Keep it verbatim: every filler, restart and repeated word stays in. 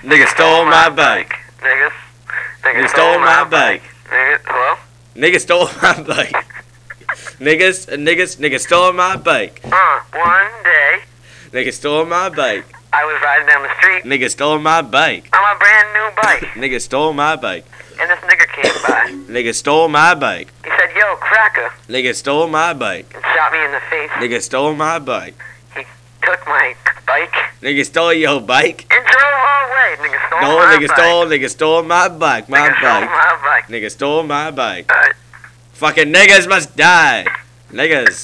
Nigga stole my bike. Niggas. Nigga stole my bike. Nigga, hello? Nigga stole my bike. Niggas, niggas, nigga stole my bike. Uh, one day, Nigga stole my bike. I was riding down the street Nigga stole my bike. on a brand new bike, Nigga stole my bike. and this nigga came by. Nigga stole my bike. He said, yo, cracker, Nigga stole my bike. and shot me in the face. Nigga stole my bike. He took my bike Nigga stole your bike. and drove all away. Nigga stole No, my nigga bike. stole, nigga stole my bike. My nigga stole bike. my bike. Nigga stole my bike. Uh, Fucking niggas must die. Niggas.